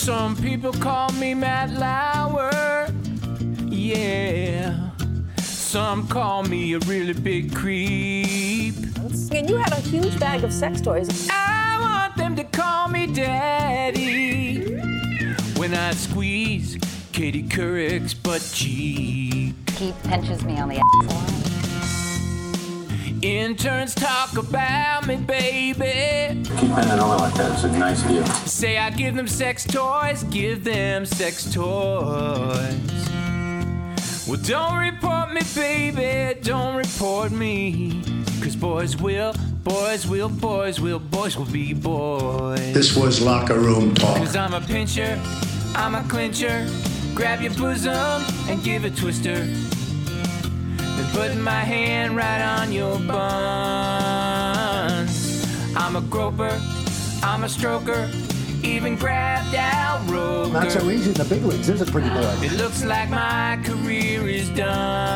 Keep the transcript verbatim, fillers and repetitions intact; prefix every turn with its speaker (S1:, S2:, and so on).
S1: Some people call me Matt Lauer. Yeah. Some call me a really big creep.
S2: And you had a huge bag of sex toys.
S1: I want them to call me daddy. When I squeeze Katie Couric's butt cheek.
S3: He pinches me on the ass a lot.
S1: Interns talk about me, baby.
S4: Keep bending over like that. It's a nice view.
S1: Say I give them sex toys, give them sex toys. Well, don't report me, baby, don't report me. Cause boys will, boys will, boys will, boys will be boys.
S5: This was locker room talk.
S1: Cause I'm a pincher, I'm a clincher. Grab your bosom and give a twister. Then put my hand right on your buns. I'm a groper, I'm a stroker. Even grabbed Al Roker.
S6: Not so easy in the big leagues, is it, pretty boy?
S1: It looks like my career is done.